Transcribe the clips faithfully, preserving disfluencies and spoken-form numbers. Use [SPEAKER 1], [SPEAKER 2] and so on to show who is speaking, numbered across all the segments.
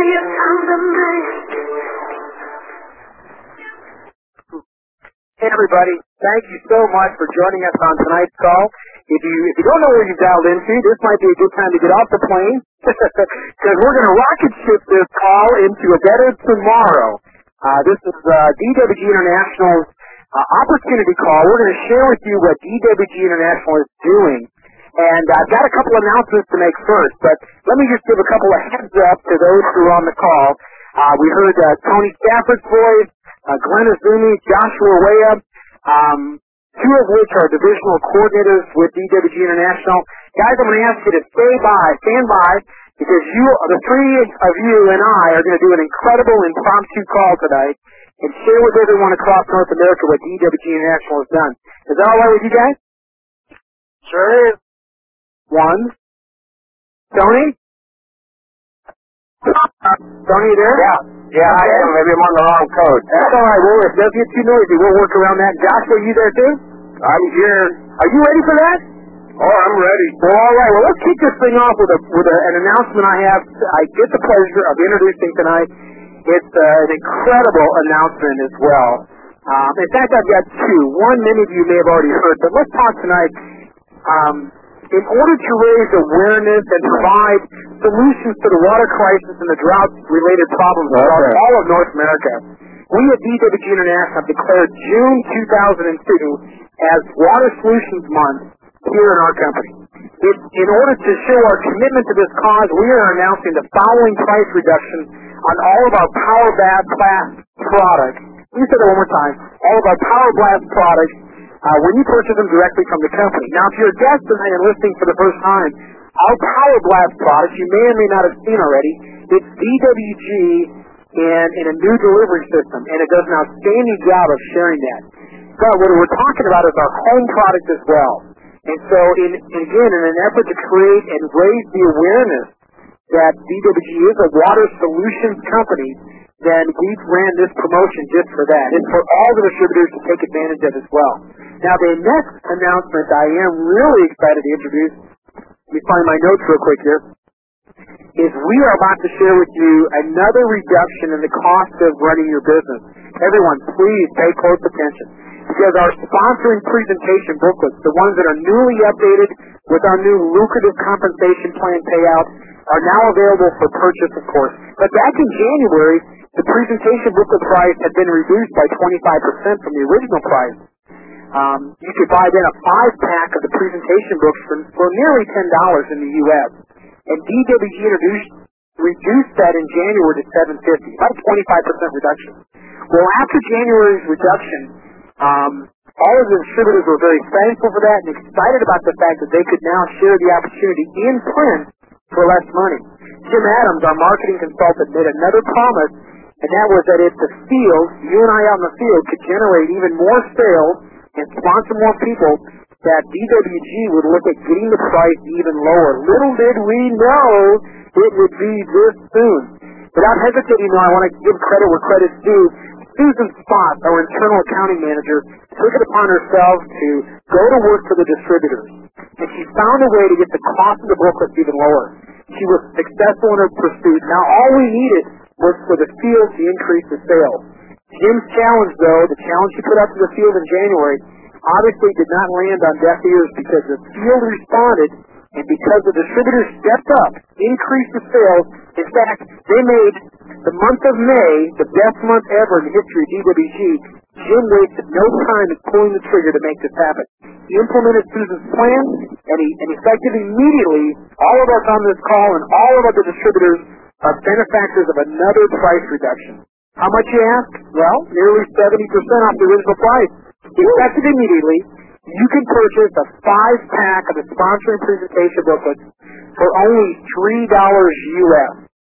[SPEAKER 1] you come to me.
[SPEAKER 2] Hey everybody, thank you so much for joining us on tonight's call. If you if you don't know where you've dialed into, this might be a good time to get off the plane because we're going to rocket ship this call into a better tomorrow. Uh, this is uh, D W G International's uh, opportunity call. We're going to share with you what D W G International is doing. And I've got a couple announcements to make first, but let me just give a couple of heads up to those who are on the call. Uh, we heard uh, Tony Stafford's voice, uh, Glenn Azumi, Joshua Wea, um, two of which are divisional coordinators with D W G International. Guys, I'm going to ask you to stay by, stand by, because you, the three of you and I are going to do an incredible impromptu call tonight and share with everyone across North America what D W G International has done. Is that all right with you guys?
[SPEAKER 3] Sure is.
[SPEAKER 2] One. Tony? Tony, you there?
[SPEAKER 3] Yeah. Yeah, I am. Maybe I'm on the wrong code.
[SPEAKER 2] That's all right. Well, if it does get too noisy, we'll work around that. Joshua, you there too?
[SPEAKER 3] I'm here.
[SPEAKER 2] Are you ready for that?
[SPEAKER 3] Oh, I'm ready.
[SPEAKER 2] Well, all right. Well, let's kick this thing off with a with a, an announcement I have. I get the pleasure of introducing tonight. It's uh, an incredible announcement as well. Um, in fact, I've got two. One, many of you may have already heard, but let's talk tonight. Um, in order to raise awareness and provide solutions to the water crisis and the drought-related problems across
[SPEAKER 3] Okay.
[SPEAKER 2] all of North America, we at D W G International have declared June two thousand two as Water Solutions Month here in our company. It, in order to show our commitment to this cause, we are announcing the following price reduction on all of our Power Bath Class products. Let me say that one more time. All of our Power Blast products, uh, when you purchase them directly from the company. Now, if you're a guest tonight and listening for the first time, our Power Blast products, you may or may not have seen already, it's D W G in, in a new delivery system, and it does an outstanding job of sharing that. But what we're talking about is our home product as well. And so, in, again, in an effort to create and raise the awareness that D W G is a water solutions company, then we've ran this promotion just for that. It's for all the distributors to take advantage of as well. Now, the next announcement I am really excited to introduce, let me find my notes real quick here, is we are about to share with you another reduction in the cost of running your business. Everyone, please pay close attention, because our sponsoring presentation booklets, the ones that are newly updated with our new lucrative compensation plan payout, are now available for purchase, of course. But back in January, the presentation booklet price had been reduced by twenty-five percent from the original price. Um, you could buy then a five-pack of the presentation books for, for nearly ten dollars in the U S And D W G introduced, reduced that in January to seven dollars and fifty cents, about a twenty-five percent reduction. Well, after January's reduction, um, all of the distributors were very thankful for that and excited about the fact that they could now share the opportunity in print for less money. Jim Adams, our marketing consultant, made another promise, and that was that if the field, you and I out in the field, could generate even more sales and sponsor more people, that D W G would look at getting the price even lower. Little did we know it would be this soon. Without hesitating, though, I want to give credit where credit's due. Susan Spot, our internal accounting manager, took it upon herself to go to work for the distributors. And she found a way to get the cost of the booklets even lower. She was successful in her pursuit. Now all we needed was for the field to increase the sales. Jim's challenge, though, the challenge she put out to the field in January, obviously did not land on deaf ears because the field responded, and because the distributors stepped up, increased the sales. In fact, they made the month of May the best month ever in the history of D W G. Jim wasted no time in pulling the trigger to make this happen. He implemented Susan's plan, and he and effective immediately, all of us on this call and all of the distributors are benefactors of another price reduction. How much you ask? Well, nearly seventy percent off the original price. Effective immediately, you can purchase a five-pack of the sponsoring presentation booklets for only three dollars U S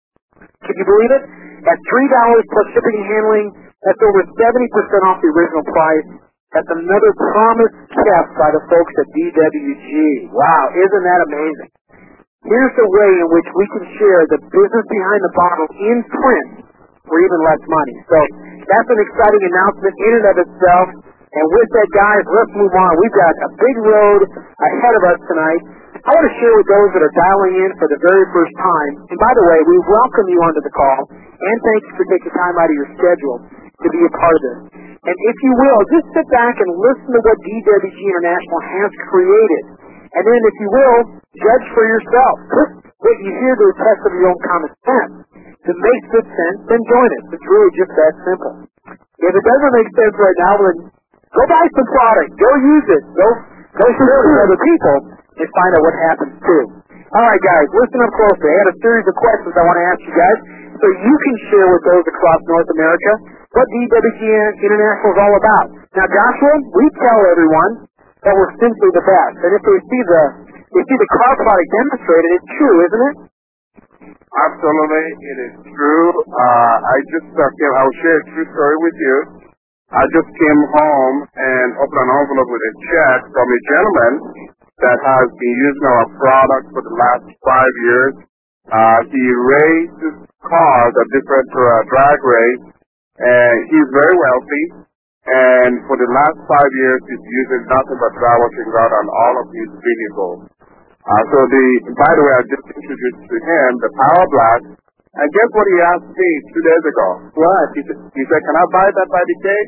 [SPEAKER 2] Can you believe it? At three dollars plus shipping and handling, that's over seventy percent off the original price. That's another promise kept by the folks at D W G. Wow, isn't that amazing? Here's the way in which we can share the business behind the bottle in print for even less money. So that's an exciting announcement in and of itself. And with that, guys, let's move on. We've got a big road ahead of us tonight. I want to share with those that are dialing in for the very first time, and by the way, we welcome you onto the call, and thank you for taking time out of your schedule to be a part of this. And if you will, just sit back and listen to what D W G International has created. And then, if you will, judge for yourself. Put what you hear to a test of your own common sense. If it makes good sense, then join us. It's really just that simple. If it doesn't make sense right now, then go buy some product. Go use it. Go, go share it with other people and find out what happens too. All right, guys, listen up closely. I had a series of questions I want to ask you guys so you can share with those across North America what D W G International is all about. Now, Joshua, we tell everyone that we're simply the best. And if they see the they see the car product demonstrated, it's true, isn't it?
[SPEAKER 3] Absolutely, it is true. Uh, I just uh, came, I'll share a true story with you. I just came home and opened an envelope with a check from a gentleman that has been using our product for the last five years. Uh, he races cars at different uh, drag races, and he's very wealthy. And for the last five years, he's using nothing but dry washing guard on all of his vehicles. Uh, so the, by the way, I just introduced to him the Power Blast. And guess what he asked me two days ago? What? He said, he said can I buy that by the case?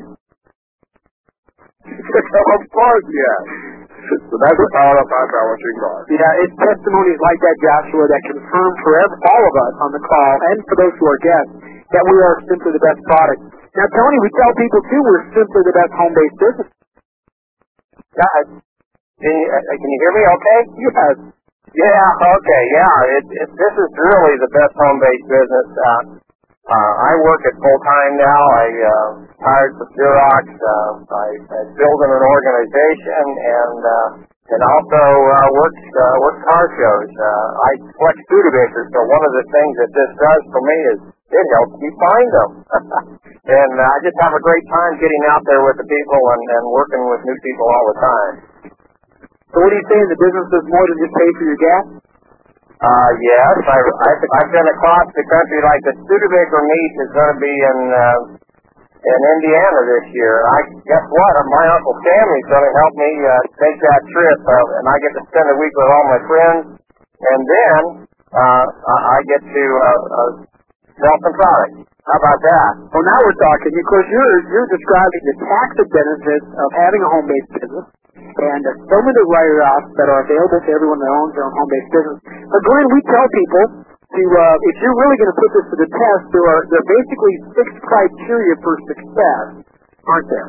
[SPEAKER 3] Of course, yeah. So that's the power of our dry washing guard.
[SPEAKER 2] Yeah, it's testimonies like that, Joshua, that confirm for every, all of us on the call, and for those who are guests, that we are simply the best product. Now, Tony, we tell people, too, we're simply the best home-based business.
[SPEAKER 3] Yeah, can you, uh, can you hear me okay?
[SPEAKER 2] Yes.
[SPEAKER 3] Yeah, okay, yeah. It, it, this is really the best home-based business. Uh, uh, I work at full-time now. I uh, hired for Xerox. Uh, I, I build in an organization and uh, and also uh, work, uh, work car shows. Uh, I collect Studebakers, so one of the things that this does for me is it helps me find them. And uh, I just have a great time getting out there with the people and, and working with new people all the time.
[SPEAKER 2] So what are you saying, the business does more than just pay for your gas?
[SPEAKER 3] Uh, yes, I, I, I've been across the country. Like the Studebaker meet is going to be in uh, in Indiana this year. I guess what? My Uncle Sammy's going to help me uh, take that trip, uh, and I get to spend a week with all my friends, and then uh, I get to uh, uh, sell some products. How about that?
[SPEAKER 2] Well, now we're talking. Of course, you're you're describing the tax benefits of having a home-based business, and uh, so many write-offs that are available to everyone that owns their own home-based business. But Glenn, we tell people to, uh, if you're really going to put this to the test, there are there are basically six criteria for success, aren't there?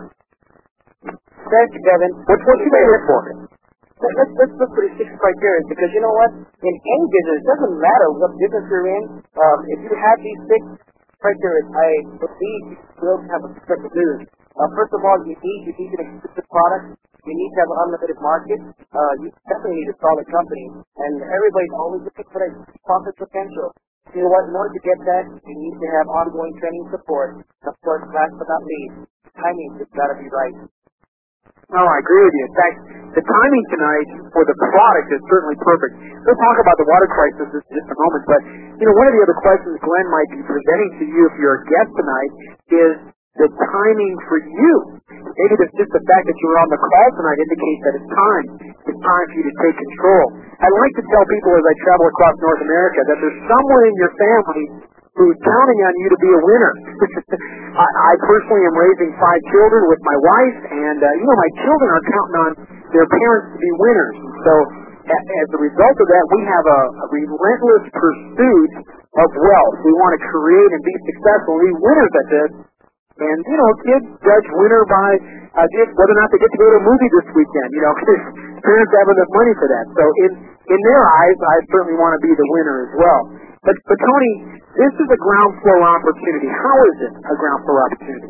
[SPEAKER 1] Thank you, Kevin.
[SPEAKER 2] What's what you may look for?
[SPEAKER 1] Let's, let's look for the six criteria, because you know what? In any business, it doesn't matter what business you're in. Um, if you have these six criteria, I believe you will have a successful business. Uh, first of all, you need you need an exclusive product. You need to have an unlimited market. Uh, you definitely need a solid company. And everybody's always looking for that profit potential. You know what? In order to get that, you need to have ongoing training support. Of course, last but not least, timing has got to be right.
[SPEAKER 2] No, I agree with you. In fact, the timing tonight for the product is certainly perfect. We'll talk about the water crisis in just a moment, but, you know, one of the other questions Glenn might be presenting to you if you're a guest tonight is the timing for you. Maybe it's just the fact that you're on the call tonight indicates that it's time. It's time for you to take control. I like to tell people as I travel across North America that there's someone in your family who's counting on you to be a winner. I, I personally am raising five children with my wife, and, uh, you know, my children are counting on their parents to be winners. So a, as a result of that, we have a, a relentless pursuit of wealth. We want to create and be successful and be winners at this. And, you know, kids judge winner by uh, just whether or not they get to go to a movie this weekend, you know, because parents have enough money for that. So in, in their eyes, I certainly want to be the winner as well. But, but Tony, this is a ground floor opportunity. How is it a ground floor opportunity?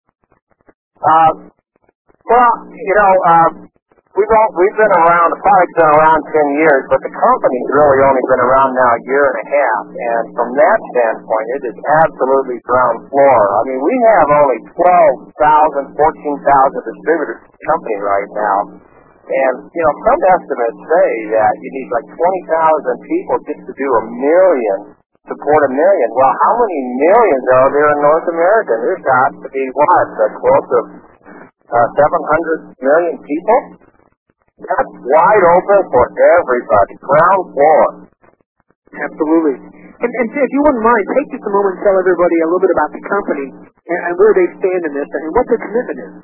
[SPEAKER 3] Uh, well, you know, uh, we've all, we've been around, the product's been around ten years, but the company's really only been around now a year and a half. And from that standpoint, it is absolutely ground floor. I mean, we have only twelve thousand, fourteen thousand distributors in the company right now. And, you know, some estimates say that you need like twenty thousand people just to do a million, support a million. Well, how many millions are there in North America? There's got to be, what, uh, close to uh, seven hundred million people?
[SPEAKER 4] That's wide open for everybody. Ground floor.
[SPEAKER 2] Absolutely. And, and if you wouldn't mind, take just a moment and tell everybody a little bit about the company and, and where they stand in this and what their commitment is.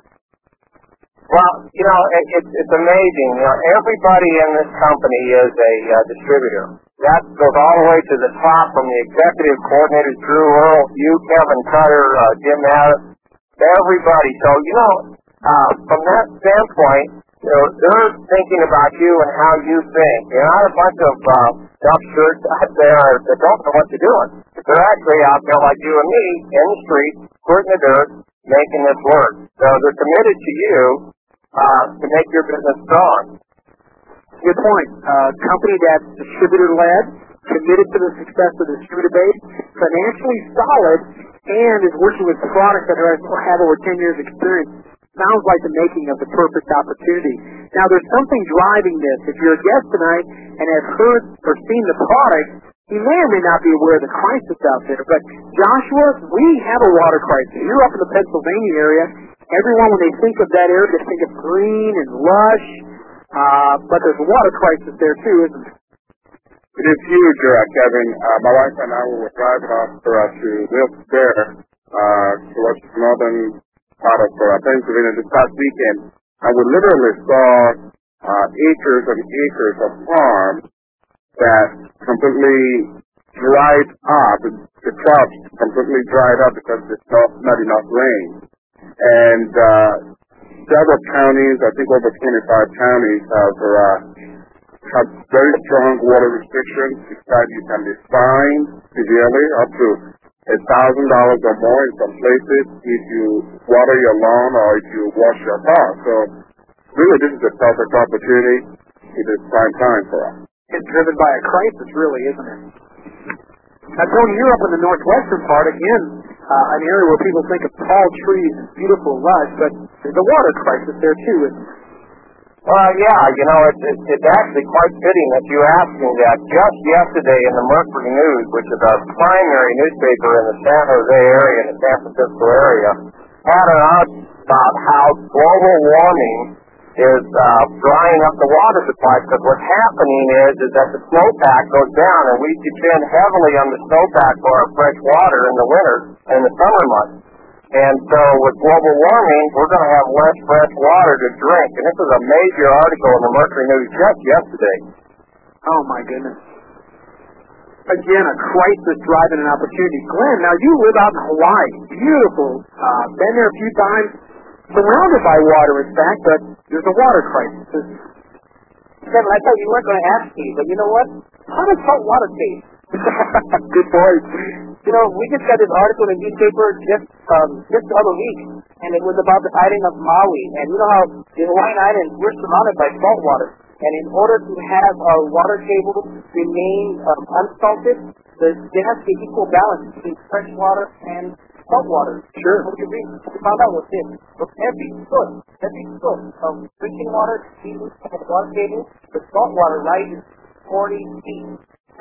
[SPEAKER 4] Well, you know, it, it's, it's amazing. You know, everybody in this company is a uh, distributor. That goes all the way to the top, from the executive coordinators, Drew Earl, you, Kevin Cutter, uh, Jim Harris, everybody. So, you know, uh, from that standpoint, you know, they're thinking about you and how you think. You're not a bunch of uh, dumb shirts out there that don't know what they're doing. They're actually out there like you and me in the street, squirting the dirt, making this work. So they're committed to you uh, to make your business strong.
[SPEAKER 2] Good point. Uh, company that's distributor-led, committed to the success of the distributor base, financially solid, and is working with products that have over ten years experience. Sounds like the making of the perfect opportunity. Now, there's something driving this. If you're a guest tonight and have heard or seen the product, you may or may not be aware of the crisis out there. But, Joshua, we have a water crisis. You're up in the Pennsylvania area. Everyone, when they think of that area, they think of green and lush. Uh, but there's a water crisis there, too, isn't there?
[SPEAKER 3] It is huge, uh, Kevin. Uh, my wife and I were driving up uh, to Wilkes-Barre, uh, towards the northern part of uh, Pennsylvania this past weekend, and we literally saw uh, acres and acres of farm that completely dried up. The crops completely dried up because there's not, not enough rain. And uh, several counties, I think over twenty-five counties, have uh, have very strong water restrictions. In fact, you can be fined severely up to a thousand dollars or more in some places if you water your lawn or if you wash your car. So really, this is a perfect opportunity. It is prime time for us.
[SPEAKER 2] It's driven by a crisis, really, isn't it? Now, Tony, you're up in the northwestern part, again, uh, an area where people think of tall trees and beautiful lush, but there's a water crisis there, too, isn't there?
[SPEAKER 4] Well, yeah, you know, it's, it's, it's actually quite fitting that you asked me that. Just yesterday in the Mercury News, which is our primary newspaper in the San Jose area and the San Francisco area, had an article about how global warming is uh, drying up the water supply, because what's happening is, is that the snowpack goes down, and we depend heavily on the snowpack for our fresh water in the winter and the summer months. And so with global warming, we're going to have less fresh water to drink. And this is a major article in the Mercury News just yesterday.
[SPEAKER 2] Oh, my goodness. Again, a crisis driving an opportunity. Glenn, now you live out in Hawaii. Beautiful. Uh, been there a few times. Surrounded by water, in fact, but there's a water crisis.
[SPEAKER 1] Kevin, I thought you weren't going to ask me, but you know what? How does salt water taste?
[SPEAKER 2] Good point.
[SPEAKER 1] You know, we just got this article in the newspaper just um, just the other week, and it was about the island of Maui. And you know how the Hawaiian Islands, we're surrounded by salt water. And in order to have our water table remain um, unsalted, there has to be equal balance between fresh water and salt water.
[SPEAKER 2] Sure.
[SPEAKER 1] What we found out was this. For every foot, every foot of drinking water used on the water table, the salt water rises forty feet.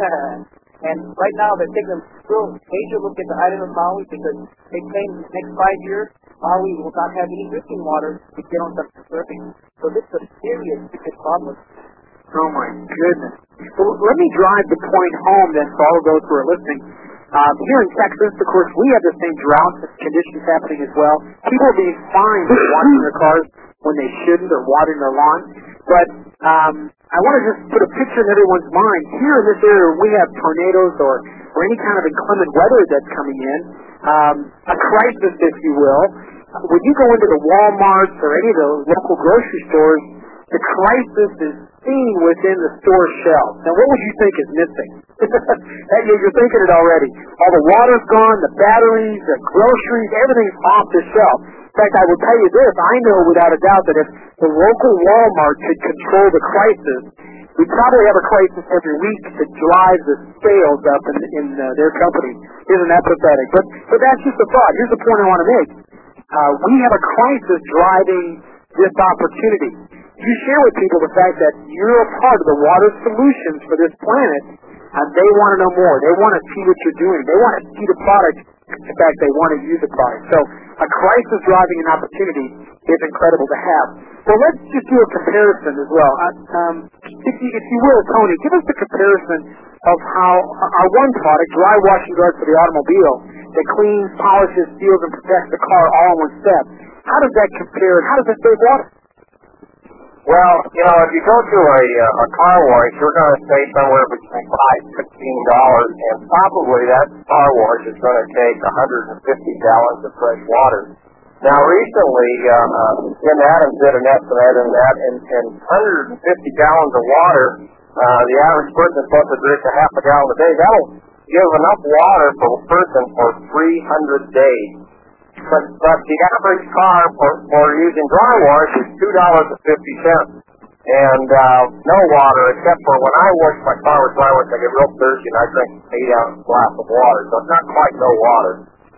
[SPEAKER 1] And right now they're taking a real major look at the island of Maui, because they claim in the next five years Maui will not have any drinking water if they don't start conserving. So this is a serious, serious problem.
[SPEAKER 2] Oh my goodness. Well, let me drive the point home then for all of those who are listening. Um, here in Texas, of course, we have the same drought conditions happening as well. People are being fined for washing their cars when they shouldn't, or watering their lawn. But um, I want to just put a picture in everyone's mind. Here in this area, we have tornadoes or, or any kind of inclement weather that's coming in, um, a crisis, if you will. When you go into the Walmarts or any of the local grocery stores, the crisis is seen within the store shelves. Now, what would you think is missing? You're thinking it already. All the water's gone, the batteries, the groceries, everything's off the shelf. In fact, I will tell you this, I know without a doubt that if the local Walmart could control the crisis, we'd probably have a crisis every week to drive the sales up in, in uh, their company. Isn't that pathetic? But, but that's just a thought. Here's the point I want to make. Uh, we have a crisis driving this opportunity. You share with people the fact that you're a part of the water solutions for this planet, and they want to know more. They want to see what you're doing. They want to see the product In fact, they want to use the product. So a crisis driving an opportunity is incredible to have. Well, let's just do a comparison as well. Uh, um, if, you, if you will, Tony, give us the comparison of how our one product, dry washing guard for the automobile, that cleans, polishes, seals, and protects the car all in one step. How does that compare, and how does it save water?
[SPEAKER 4] Well, you know, if you go to a, uh, a car wash, you're going to save somewhere between five and fifteen dollars, and probably that car wash is going to take one hundred fifty gallons of fresh water. Now, recently, uh, uh, Jim Adams did an estimate in that, in, in one hundred fifty gallons of water, uh, the average person is supposed to drink a half a gallon a day. That'll give enough water for a person for three hundred days. But, but the average car for, for using dry wash is two dollars and fifty cents. And uh, no water, except for when I wash my car with dry wash, I get real thirsty and I drink an eight ounce glass of water. So it's not quite no water.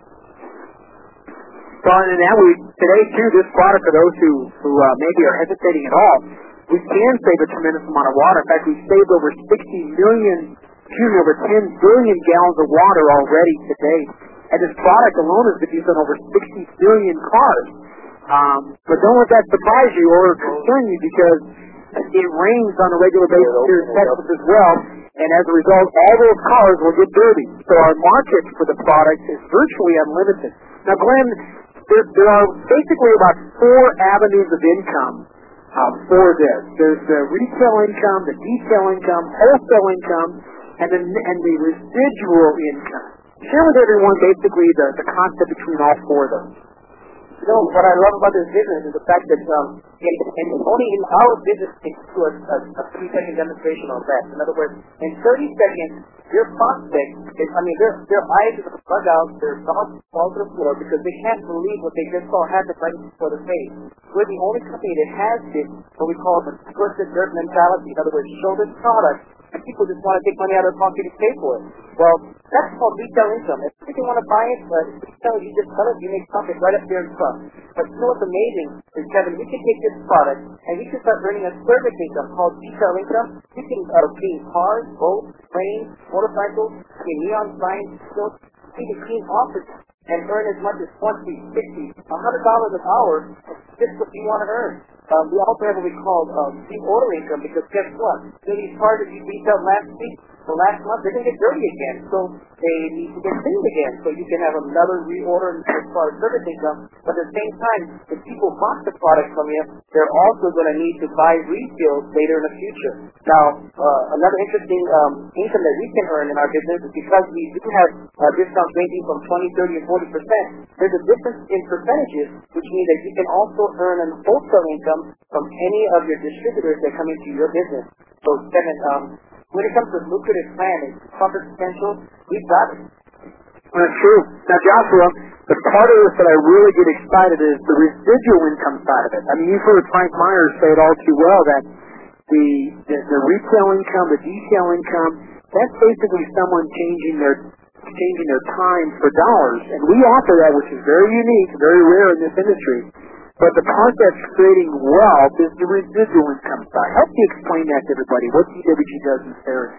[SPEAKER 2] So, and now we, today too, this product, for those who, who uh, maybe are hesitating at all, we can save a tremendous amount of water. In fact, we've saved over sixty million, excuse me, over ten billion gallons of water already today. And this product alone has been used on over sixty billion cars. Um, but don't let that surprise you or concern you, because it rains on a regular basis here in Texas as well. And as a result, all those cars will get dirty. So our market for the product is virtually unlimited. Now, Glenn, there, there are basically about four avenues of income um, for this. There's the retail income, the detail income, wholesale income, and the, and the residual income. Share with everyone basically the, the concept between all four of them.
[SPEAKER 1] You know, what I love about this business is the fact that um, in, in, only in our business can do a, a, a three-second demonstration on that. In other words, in thirty seconds, your prospect, is, I mean, their, their eyes are bug out, their thoughts fall to the floor because they can't believe what they just saw happen right before their face. We're the only company that has this, what we call the twisted dirt mentality. In other words, show this product, and people just want to take money out of their pocket to pay for it. Well, that's called retail income. If people want to buy it, but retail, you just sell it, you make profit right up there in front. But you know what's amazing is, Kevin, we can take this product and we can start earning a service income called retail income. We can uh, clean cars, boats, trains, motorcycles, clean neon signs, silk. We can clean offices and earn as much as twenty, fifty, a hundred dollars an hour. Just what you want to earn. Um, we also have what we call um, deep order income, because guess what? So these cars that you retailed last week, or last month, they're going to get dirty again. So they need to get cleaned again. So you can have another reorder as far as service income. But at the same time, if people bought the product from you, they're also going to need to buy refills later in the future. Now, uh, another interesting um, income that we can earn in our business is because we do have uh, discounts ranging from twenty, thirty, and forty percent. There's a difference in percentages, which means that you can also earn an wholesale income from any of your distributors that come into your business. So, Kevin, um, when it comes to lucrative plan and profit potential, we've got it.
[SPEAKER 2] That's true. Now, Joshua, the part of this that I really get excited is the residual income side of it. I mean, you've heard Frank Myers say it all too well, that the, the, the retail income, the detail income, that's basically someone changing their changing their time for dollars. And we offer that, which is very unique, very rare in this industry. But the part that's creating wealth is the residual income side. Help me explain that to everybody, what D W G does in this area.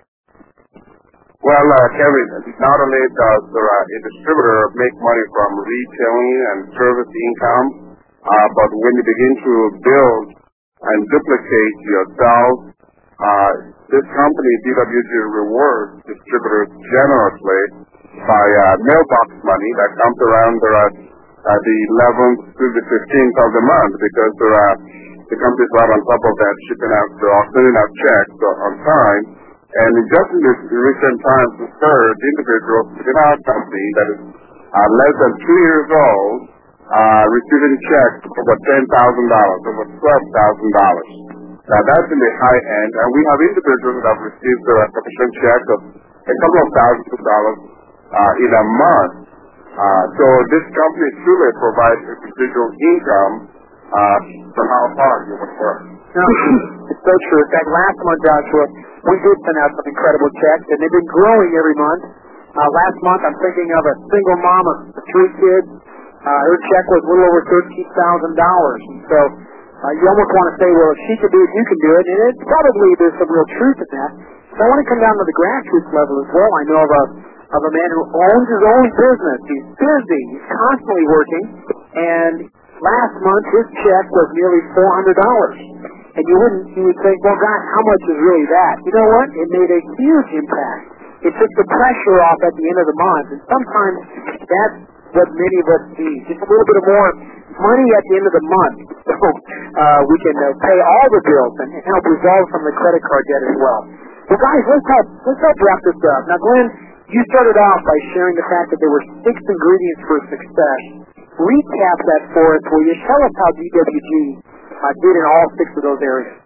[SPEAKER 3] Well, uh, Kevin, not only does uh, a distributor make money from retailing and service income, uh, but when you begin to build and duplicate yourself, uh, this company, D W G, rewards distributors generously by uh, mailbox money that comes around uh, Uh, the eleventh to the fifteenth of the month, because there are the companies right on top of that shipping out, they're sending out checks on time. And just in this recent times, the third individual within our company that is uh, less than two years old, uh, receiving checks for over ten thousand dollars, over twelve thousand dollars. Now that's in the high end, and we have individuals that have received their commission checks of a couple of thousands of dollars uh, in a month. Uh, so this company truly provides a residual income uh, for how hard you would work.
[SPEAKER 2] No, it's so true. In fact, last month, Joshua, we did send out some incredible checks, and they've been growing every month. Uh, last month, I'm thinking of a single mom of three kids. Uh, her check was a little over thirteen thousand dollars. So uh, you almost want to say, well, if she can do it, you can do it. And it's probably, there's some real truth in that. So I want to come down to the grassroots level as well. I know of a of a man who owns his own business. He's busy. He's constantly working. And last month, his check was nearly four hundred dollars. And you wouldn't, you would think, well, gosh, how much is really that? You know what? It made a huge impact. It took the pressure off at the end of the month. And sometimes that's what many of us need. Just a little bit of more money at the end of the month. So uh, we can uh, pay all the bills and help resolve some of the credit card debt as well. Well, guys, let's help, let's help wrap this up. Now, Glenn, you started off by sharing the fact that there were six ingredients for success. Recap that for us, will you? Tell us how D W G uh, did in all six of those areas.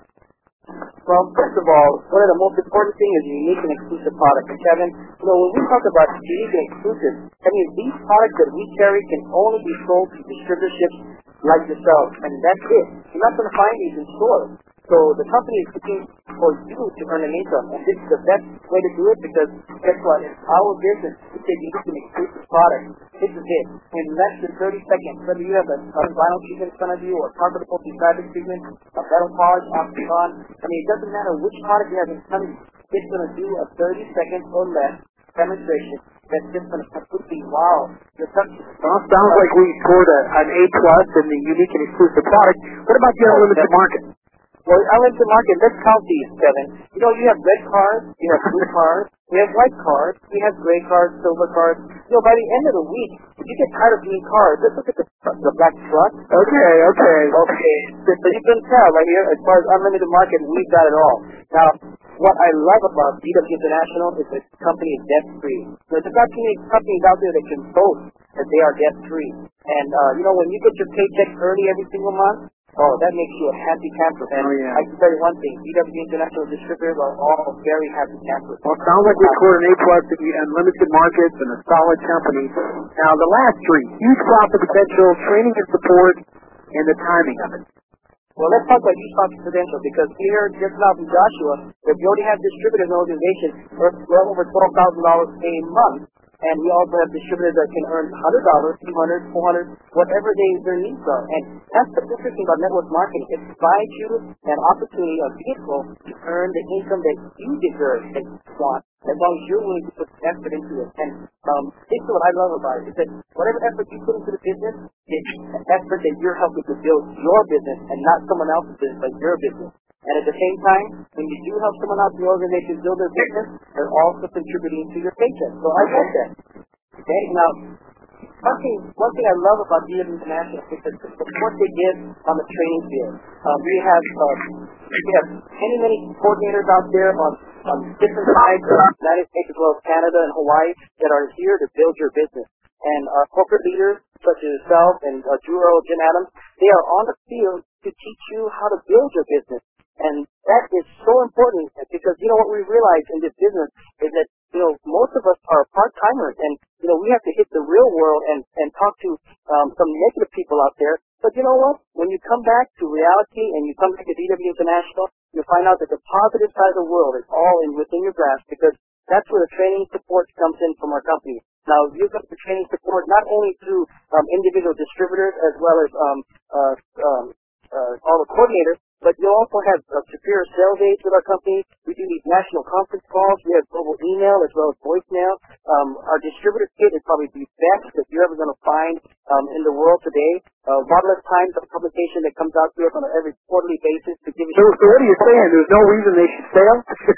[SPEAKER 1] Well, first of all, one of the most important things is unique and exclusive products. And Kevin, you know, when we talk about unique and exclusive, that means these products that we carry can only be sold to distributorships like yourself, and that's it. You're not going to find these in stores. So the company is looking for you to earn an income, and this is the best way to do it because guess what? In our business, we say unique and exclusive product. This is it. In less than thirty seconds, whether you have a, a vinyl treatment in front of you or targeted fabric treatment, a metal polish, oxycon, I mean, it doesn't matter which product you have in front of you. It's going to do a thirty second or less demonstration that's just going to completely wow your customer.
[SPEAKER 2] Well, sounds like we scored a, an A plus in the unique and exclusive product. What about the unlimited market?
[SPEAKER 1] Well, unlimited market, let's count these, Kevin. You know, you have red cards, you have blue cards, we have white cards, we have gray cards, silver cards. You know, by the end of the week, if you get tired of being cards, let's look at the, the black truck.
[SPEAKER 2] Okay, okay.
[SPEAKER 1] Okay. So you can tell right here, as far as unlimited market, we've got it all. Now, what I love about D W International is the company is debt-free. There's about too many companies out there that can boast that they are debt-free. And, uh, you know, when you get your paycheck early every single month, oh, that makes you a happy camper. And
[SPEAKER 2] oh, yeah.
[SPEAKER 1] I can tell you one thing, D W International distributors are all very happy campers.
[SPEAKER 2] Well, it sounds like we scored an A plus in the unlimited markets and a solid company. Now, the last three, huge profit potential, training and support, and the timing of it.
[SPEAKER 1] Well, let's talk about huge profit potential because here, just now from Joshua, that we already have distributors and organizations worth well over twelve thousand dollars a month. And we also have distributors that can earn one hundred dollars, two hundred dollars, four hundred dollars, whatever they, their needs are. And that's the interesting about network marketing. It provides you an opportunity, a vehicle, to earn the income that you deserve, that you want, as long as you're willing to put effort into it. And um, this is what I love about it, is that whatever effort you put into the business, it's an effort that you're helping to build your business and not someone else's business, but your business. And at the same time, when you do help someone out in the organization build their business, they're also contributing to your paycheck. So I like that. Okay, now, one thing, one thing I love about D W International is the support they give on the training field. Uh, we have uh, we have many, many coordinators out there on, on different sides of the United States as well as Canada and Hawaii that are here to build your business. And our corporate leaders, such as yourself and uh, Drew Earl, Jim Adams, they are on the field to teach you how to build your business. And that is so important because, you know, what we realize in this business is that, you know, most of us are part-timers and, you know, we have to hit the real world and, and talk to um, some negative people out there. But you know what? When you come back to reality and you come back to D W International, you'll find out that the positive side of the world is all in within your grasp because that's where the training support comes in from our company. Now, you've got the training support not only through um, individual distributors as well as um, uh, um, uh, all the coordinators, but you also have uh, superior sales aides with our company. We do these national conference calls. We have global email as well as voicemail. Um, our distributor kit is probably the best that you're ever going to find um, in the world today. Uh, Waterless Times, a publication that comes out to us on an every quarterly basis to give you...
[SPEAKER 2] So, so what are you saying? There's no reason they should fail?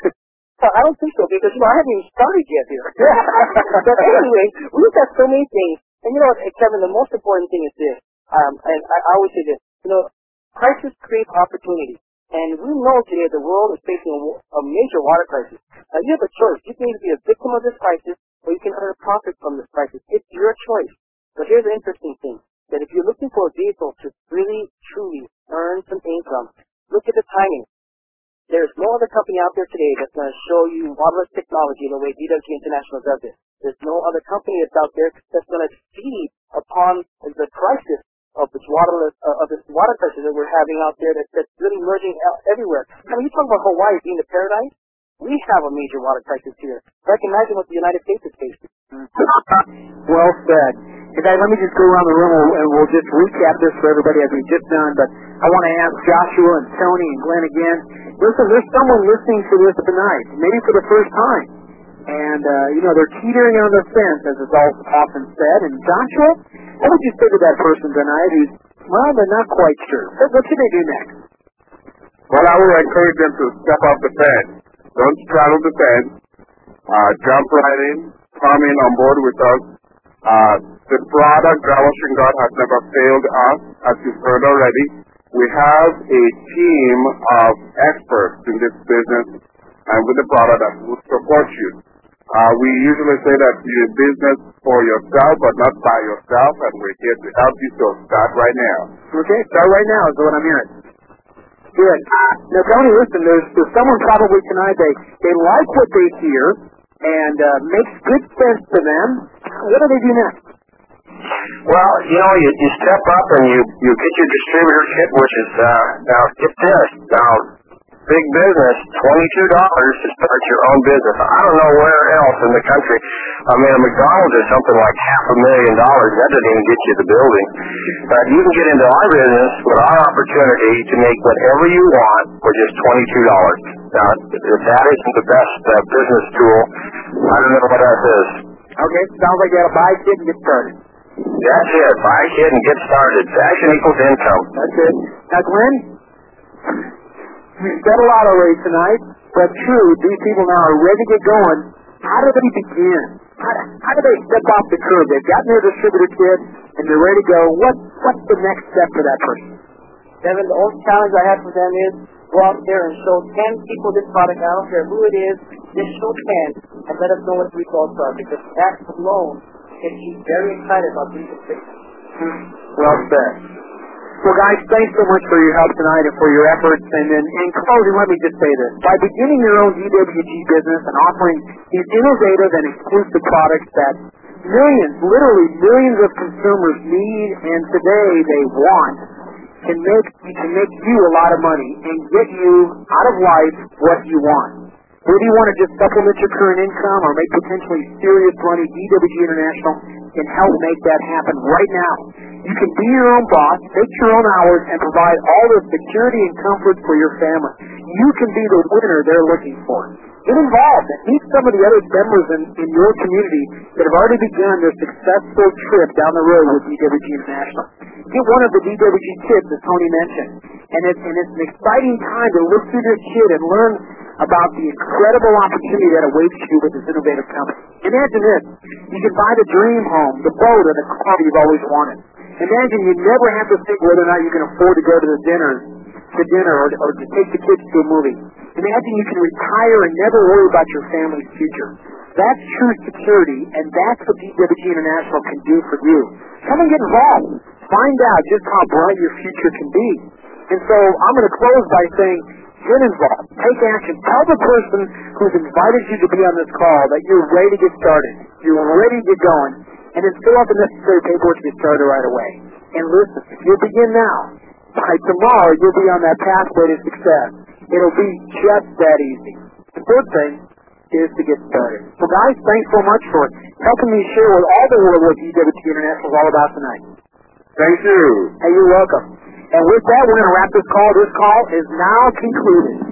[SPEAKER 1] I don't think so because, you know, I haven't even started yet here. But anyway, we've got so many things. And, you know, Kevin, the most important thing is this. Um, and I, I always say this. You know, crisis creates opportunity. And we know today the world is facing a, a major water crisis. Now, you have a choice. You can either be a victim of this crisis or you can earn a profit from this crisis. It's your choice. But here's the interesting thing, that if you're looking for a vehicle to really, truly earn some income, look at the timing. There's no other company out there today that's going to show you waterless technology the way D W International does it. There's no other company that's out there that's going to feed upon the crisis of this waterless, uh, of this water crisis that we're having out there that's, that's really emerging everywhere. I mean, you talk about Hawaii being the paradise. We have a major water crisis here. So I can imagine what the United States is facing.
[SPEAKER 2] Well said. Hey guys, let me just go around the room and we'll just recap this for everybody as we've just done. But I want to ask Joshua and Tony and Glenn again. Listen, there's someone listening to this tonight, maybe for the first time. And, uh, you know, they're teetering on the fence, as is all often said. And Joshua, what would you say to that person tonight who's, well, they're not quite sure? What, what should they do next?
[SPEAKER 3] Well, I would encourage them to step off the fence. Don't straddle the fence. Uh, jump right in. Come in on board with us. Uh, the product, Draw Washing God, has never failed us, as you've heard already. We have a team of experts in this business and with the product that will support you. Uh, we usually say that you're in business for yourself, but not by yourself, and we're here to help you, so start right now.
[SPEAKER 2] Okay, start right now is what I'm hearing. Good. Now, Tony, listen, there's, there's someone probably tonight, they, they like what they hear, and uh, makes good sense to them. What do they do next?
[SPEAKER 4] Well, you know, you, you step up and you, you get your distributor kit, which is, uh, now, get this, now, big business, twenty-two dollars to start your own business. I don't know where else in the country. I mean, a McDonald's is something like half a million dollars. That doesn't even get you the building. But you can get into our business with our opportunity to make whatever you want for just twenty-two dollars. Now, if that isn't the best uh, business tool, I don't know what else is.
[SPEAKER 2] Okay, sounds like you got to buy a kit and get started.
[SPEAKER 4] That's it. Buy a kit and get started. Action equals income.
[SPEAKER 2] That's it. Now, Glenn, we said a lot already tonight, but true, these people now are ready to get going. How do they begin? How do, how do they step off the curb? They've gotten their distributor kit, and they're ready to go. What, what's the next step for that person?
[SPEAKER 1] Devin, the only challenge I have for them is go out there and show ten people this product. I don't care who it is, just show ten, and let us know what the results are, because that alone gets you very excited about these things.
[SPEAKER 2] Well said. Well, guys, thanks so much for your help tonight and for your efforts. And then, in closing, let me just say this. By beginning your own D W G business and offering these innovative and exclusive products that millions, literally millions of consumers need and today they want, can make, can make you a lot of money and get you out of life what you want. Whether you want to just supplement your current income or make potentially serious money, D W G International can help make that happen right now. You can be your own boss, take your own hours, and provide all the security and comfort for your family. You can be the winner they're looking for. Get involved and meet some of the other members in, in your community that have already begun their successful trip down the road with D W G International. Get one of the D W G kits, as Tony mentioned. And it's, and it's an exciting time to look through this kit and learn about the incredible opportunity that awaits you with this innovative company. Imagine this. You can buy the dream home, the boat, or the car you've always wanted. Imagine you never have to think whether or not you can afford to go to the dinner, to dinner or, or to take the kids to a movie. Imagine you can retire and never worry about your family's future. That's true security, and that's what D W G International can do for you. Come and get involved. Find out just how bright your future can be. And so I'm going to close by saying, get involved. Take action. Tell the person who's invited you to be on this call that you're ready to get started. You're ready to get going. And then fill out the necessary paperwork to get started right away. And listen, if you begin now, by tomorrow you'll be on that pathway to success. It'll be just that easy. The third thing is to get started. So guys, thanks so much for helping me share with all the world what D W G International is all about tonight.
[SPEAKER 3] Thank you.
[SPEAKER 2] Hey, you're welcome. And with that, we're going to wrap this call. This call is now concluded.